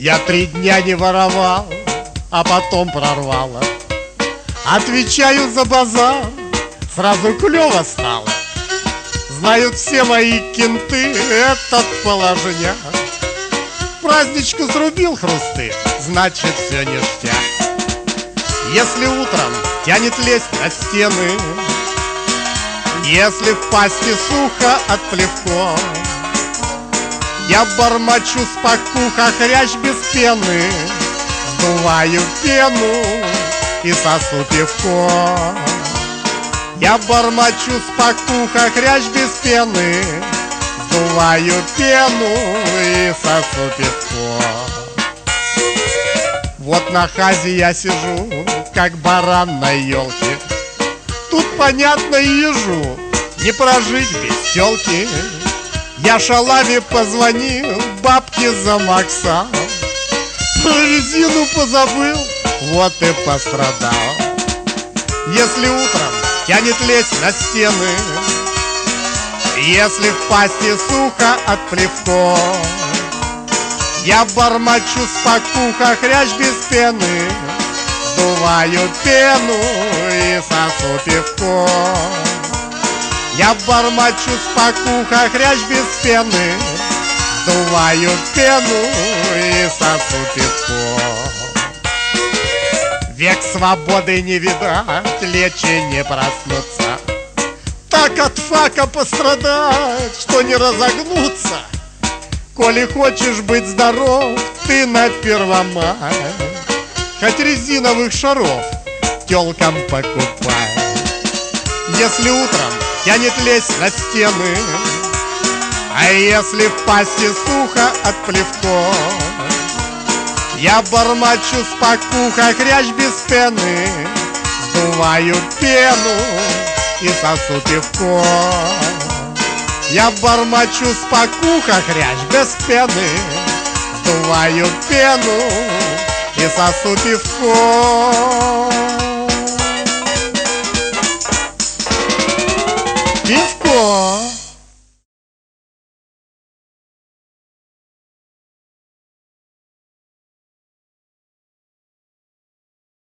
Я 3 дня не воровал, а потом прорвало. Отвечаю за базар, сразу клёво стало. Знают все мои кенты этот положняк. Праздничку срубил хрусты, значит все ништяк. Если утром тянет лезть на стены, если в пасти сухо от плевков, я бормочу спокуха, хрящ без пены, сдуваю пену и сосу пивко. Я бормочу спокуха, хрящ без пены, сдуваю пену и сосу пивко. Вот на хазе я сижу, как баран на елке. Тут, понятно, ежу не прожить без тёлки. Я шалаве позвонил, бабке за Макса. Резину позабыл, вот и пострадал. Если утром тянет лезть на стены, если в пасти сухо от плевков, я бормочу спокуха, хрящ без пены, сдуваю пену и сосу пивко. Я бормочу спокуха, хрящ без пены, сдуваю пену и сосу пивко. Век свободы не видать, лечи не проснуться. Так от фака пострадать, что не разогнуться. Коли хочешь быть здоров, ты на Первомай хоть резиновых шаров тёлкам покупай. Если утром тянет лезть на стены, а если в пасти сухо от плевков, я бормочу спокуха, хрящ без пены, сдуваю пену и сосу пивко. Я бормочу спокуха, хрящ без пены, сдуваю пену и сосу пивко. Пивко.